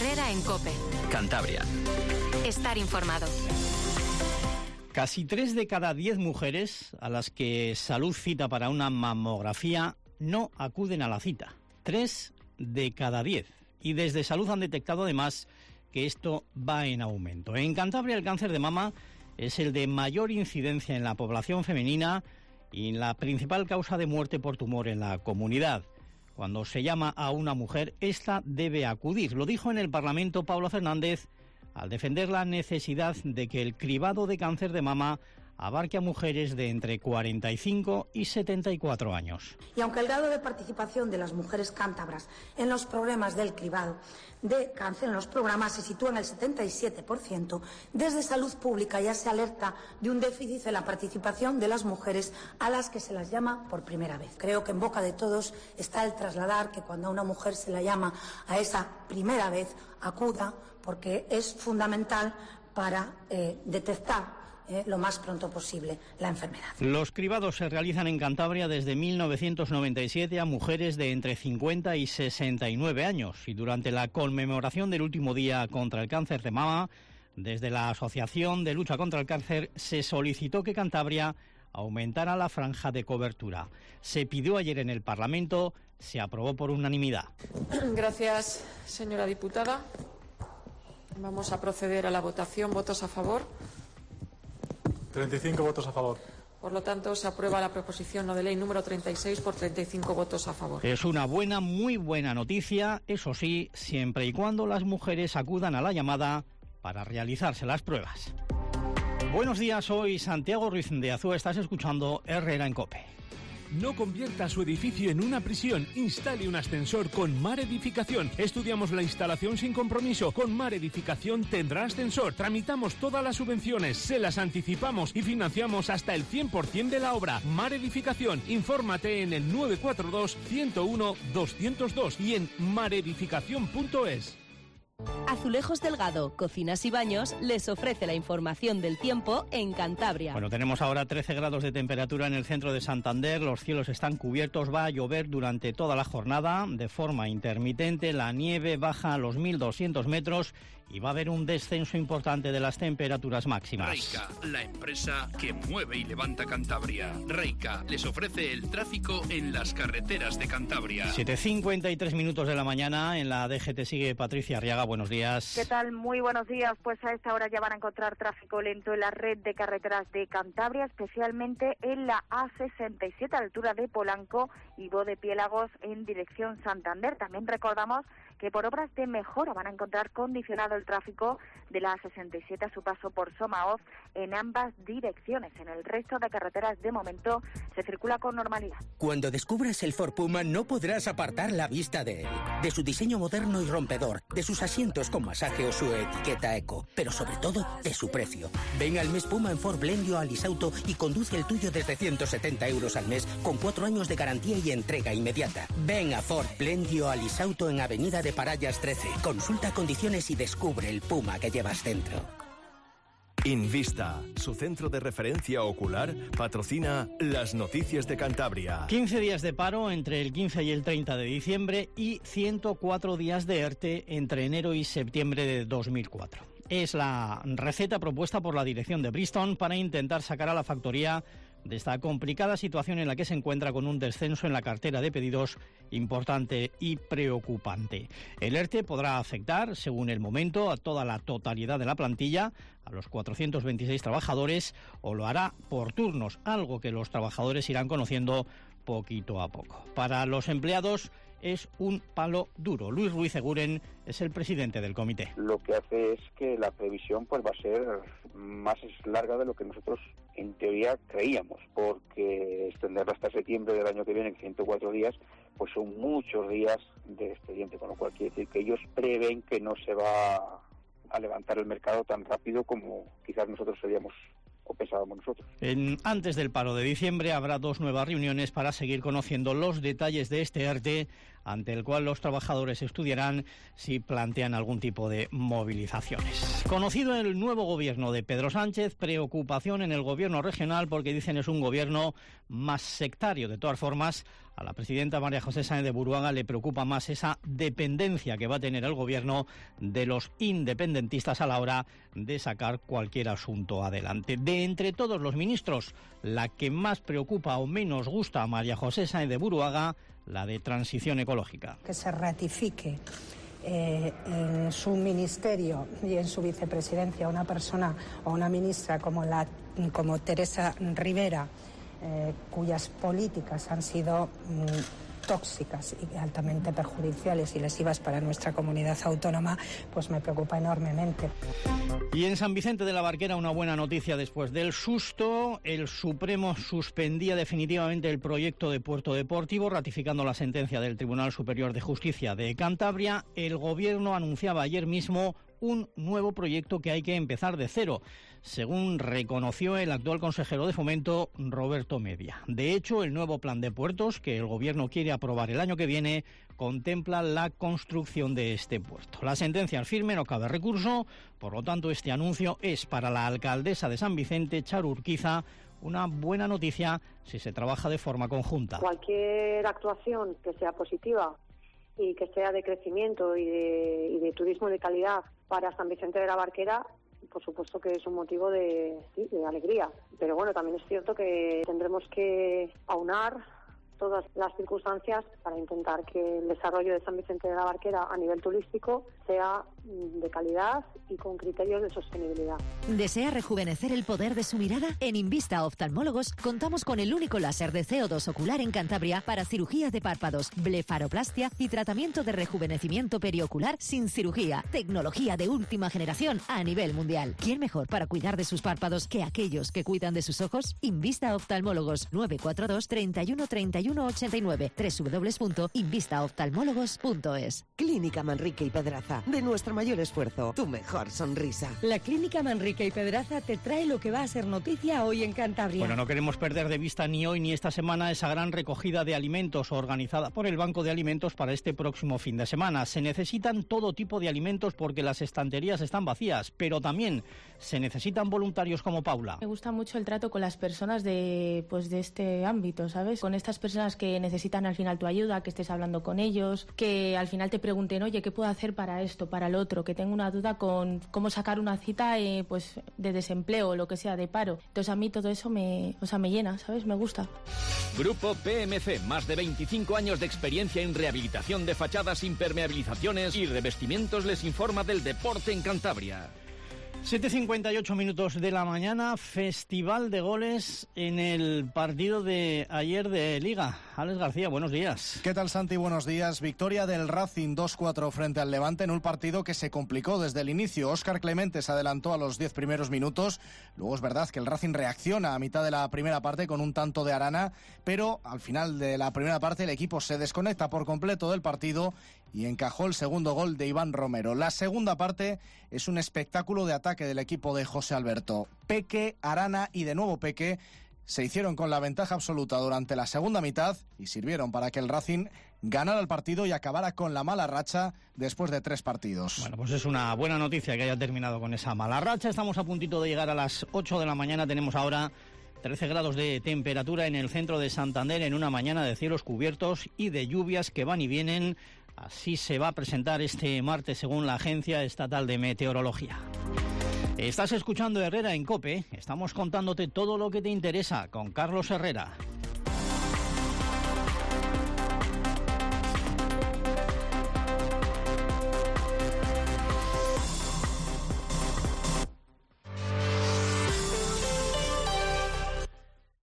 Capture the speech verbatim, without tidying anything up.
Herrera en COPE. Cantabria. Estar informado. Casi tres de cada diez mujeres a las que Salud cita para una mamografía no acuden a la cita. Tres de cada diez. Y desde Salud han detectado además que esto va en aumento. En Cantabria el cáncer de mama es el de mayor incidencia en la población femenina y la principal causa de muerte por tumor en la comunidad. Cuando se llama a una mujer, esta debe acudir. Lo dijo en el Parlamento Paula Fernández al defender la necesidad de que el cribado de cáncer de mama abarque a mujeres de entre cuarenta y cinco y setenta y cuatro años. Y aunque el grado de participación de las mujeres cántabras en los programas del cribado de cáncer en los programas se sitúa en el setenta y siete por ciento, desde Salud Pública ya se alerta de un déficit en la participación de las mujeres a las que se las llama por primera vez. Creo que en boca de todos está el trasladar que cuando a una mujer se la llama a esa primera vez acuda, porque es fundamental para eh, detectar Eh, lo más pronto posible la enfermedad. Los cribados se realizan en Cantabria desde mil novecientos noventa y siete a mujeres de entre cincuenta y sesenta y nueve años y durante la conmemoración del último día contra el cáncer de mama, desde la Asociación de Lucha contra el Cáncer se solicitó que Cantabria aumentara la franja de cobertura. Se pidió ayer en el Parlamento, se aprobó por unanimidad. Gracias, señora diputada. Vamos a proceder a la votación. ¿Votos a favor? treinta y cinco votos a favor. Por lo tanto, se aprueba la proposición no de ley número treinta y seis por treinta y cinco votos a favor. Es una buena, muy buena noticia, eso sí, siempre y cuando las mujeres acudan a la llamada para realizarse las pruebas. Buenos días, soy Santiago Ruiz de Azúa, estás escuchando Herrera en COPE. No convierta su edificio en una prisión. Instale un ascensor con Mar Edificación. Estudiamos la instalación sin compromiso. Con Mar Edificación tendrá ascensor. Tramitamos todas las subvenciones, se las anticipamos y financiamos hasta el cien por ciento de la obra. Mar Edificación. Infórmate en el nueve cuatro dos, ciento uno, doscientos dos y en maredificación punto es. Azulejos Delgado, Cocinas y Baños les ofrece la información del tiempo en Cantabria. Bueno, tenemos ahora trece grados de temperatura en el centro de Santander, los cielos están cubiertos, va a llover durante toda la jornada de forma intermitente, la nieve baja a los mil doscientos metros y va a haber un descenso importante de las temperaturas máximas. Reica, la empresa que mueve y levanta Cantabria. Reica les ofrece el tráfico en las carreteras de Cantabria. siete cincuenta y tres minutos de la mañana, en la D G T sigue Patricia Arriaga, buenos días. ¿Qué tal? Muy buenos días. Pues a esta hora ya van a encontrar tráfico lento en la red de carreteras de Cantabria, especialmente en la A sesenta y siete a la altura de Polanco y Bodepiélagos en dirección Santander. También recordamos que por obras de mejora van a encontrar condicionado el tráfico de la A sesenta y siete a su paso por Somaoz en ambas direcciones. En el resto de carreteras de momento se circula con normalidad. Cuando descubras el Ford Puma no podrás apartar la vista de él, de su diseño moderno y rompedor, de sus asientos con masaje o su etiqueta eco, pero sobre todo de su precio. Ven al mes Puma en Ford Blendio a Alisauto y conduce el tuyo desde ciento setenta euros al mes con cuatro años de garantía y entrega inmediata. Ven a Ford Blendio a Alisauto en Avenida de Parallas trece. Consulta condiciones y descubre el Puma que llevas dentro. Invista, su centro de referencia ocular, patrocina las noticias de Cantabria. quince días de paro entre el quince y el treinta de diciembre y ciento cuatro días de ERTE entre enero y septiembre de dos mil cuatro. Es la receta propuesta por la dirección de Bristol para intentar sacar a la factoría de esta complicada situación en la que se encuentra con un descenso en la cartera de pedidos importante y preocupante. El ERTE podrá afectar, según el momento, a toda la totalidad de la plantilla, a los cuatrocientos veintiséis trabajadores, o lo hará por turnos, algo que los trabajadores irán conociendo poquito a poco. Para los empleados es un palo duro. Luis Ruiz Eguren es el presidente del comité. Lo que hace es que la previsión pues va a ser más larga de lo que nosotros en teoría creíamos, porque extenderla hasta septiembre del año que viene, en ciento cuatro días, pues son muchos días de expediente, con lo cual quiere decir que ellos prevén que no se va a levantar el mercado tan rápido como quizás nosotros seríamos o pensábamos nosotros. En, antes del paro de diciembre habrá dos nuevas reuniones para seguir conociendo los detalles de este ERTE ante el cual los trabajadores estudiarán si plantean algún tipo de movilizaciones. Conocido el nuevo gobierno de Pedro Sánchez, preocupación en el gobierno regional porque dicen es un gobierno más sectario. De todas formas, a la presidenta María José Sáenz de Buruaga le preocupa más esa dependencia que va a tener el gobierno de los independentistas a la hora de sacar cualquier asunto adelante. De entre todos los ministros, la que más preocupa o menos gusta a María José Sáenz de Buruaga, la de Transición Ecológica. Que se ratifique eh, en su ministerio y en su vicepresidencia una persona o una ministra como, la, como Teresa Rivera, eh, cuyas políticas han sido mm, tóxicas y altamente perjudiciales y lesivas para nuestra comunidad autónoma, pues me preocupa enormemente. Y en San Vicente de la Barquera, una buena noticia después del susto. El Supremo suspendía definitivamente el proyecto de puerto deportivo, ratificando la sentencia del Tribunal Superior de Justicia de Cantabria. El Gobierno anunciaba ayer mismo un nuevo proyecto que hay que empezar de cero, según reconoció el actual consejero de Fomento, Roberto Media. De hecho, el nuevo plan de puertos, que el Gobierno quiere aprobar el año que viene, contempla la construcción de este puerto. La sentencia es firme, no cabe recurso, por lo tanto este anuncio es para la alcaldesa de San Vicente, Charo Urquiza, una buena noticia si se trabaja de forma conjunta. Cualquier actuación que sea positiva y que sea de crecimiento y de, y de turismo de calidad para San Vicente de la Barquera, por supuesto que es un motivo de, sí, de alegría. Pero bueno, también es cierto que tendremos que aunar todas las circunstancias para intentar que el desarrollo de San Vicente de la Barquera a nivel turístico sea de calidad y con criterios de sostenibilidad. ¿Desea rejuvenecer el poder de su mirada? En Invista Oftalmólogos contamos con el único láser de C O dos ocular en Cantabria para cirugía de párpados, blefaroplastia y tratamiento de rejuvenecimiento periocular sin cirugía. Tecnología de última generación a nivel mundial. ¿Quién mejor para cuidar de sus párpados que aquellos que cuidan de sus ojos? Invista Oftalmólogos nueve cuatro dos, treinta y uno, treinta y uno ochenta y nueve, doble u doble u doble u punto invista oftalmólogos punto es. Clínica Manrique y Pedraza. De nuestro mayor esfuerzo, tu mejor sonrisa. La Clínica Manrique y Pedraza te trae lo que va a ser noticia hoy en Cantabria. Bueno, no queremos perder de vista ni hoy ni esta semana esa gran recogida de alimentos organizada por el Banco de Alimentos para este próximo fin de semana. Se necesitan todo tipo de alimentos porque las estanterías están vacías, pero también se necesitan voluntarios como Paula. Me gusta mucho el trato con las personas de, pues, de este ámbito, ¿sabes? Con estas personas que necesitan al final tu ayuda, que estés hablando con ellos, que al final te pregunten, oye, ¿qué puedo hacer para esto, para lo otro? Que tengo una duda con cómo sacar una cita eh, pues de desempleo o lo que sea, de paro. Entonces a mí todo eso me, o sea, me llena, ¿sabes? Me gusta. Grupo P M C, más de veinticinco años de experiencia en rehabilitación de fachadas, impermeabilizaciones y revestimientos, les informa del deporte en Cantabria. siete cincuenta y ocho minutos de la mañana, festival de goles en el partido de ayer de Liga. Alex García, buenos días. ¿Qué tal, Santi? Buenos días. Victoria del Racing dos cuatro frente al Levante en un partido que se complicó desde el inicio. Óscar Clemente se adelantó a los diez primeros minutos. Luego es verdad que el Racing reacciona a mitad de la primera parte con un tanto de Arana, pero al final de la primera parte el equipo se desconecta por completo del partido y encajó el segundo gol de Iván Romero. La segunda parte es un espectáculo de ataque del equipo de José Alberto. Peque, Arana y de nuevo Peque se hicieron con la ventaja absoluta durante la segunda mitad y sirvieron para que el Racing ganara el partido y acabara con la mala racha después de tres partidos. Bueno, pues es una buena noticia que haya terminado con esa mala racha. Estamos a puntito de llegar a las ocho de la mañana. Tenemos ahora trece grados de temperatura en el centro de Santander en una mañana de cielos cubiertos y de lluvias que van y vienen. Así se va a presentar este martes según la Agencia Estatal de Meteorología. Estás escuchando Herrera en COPE. Estamos contándote todo lo que te interesa con Carlos Herrera.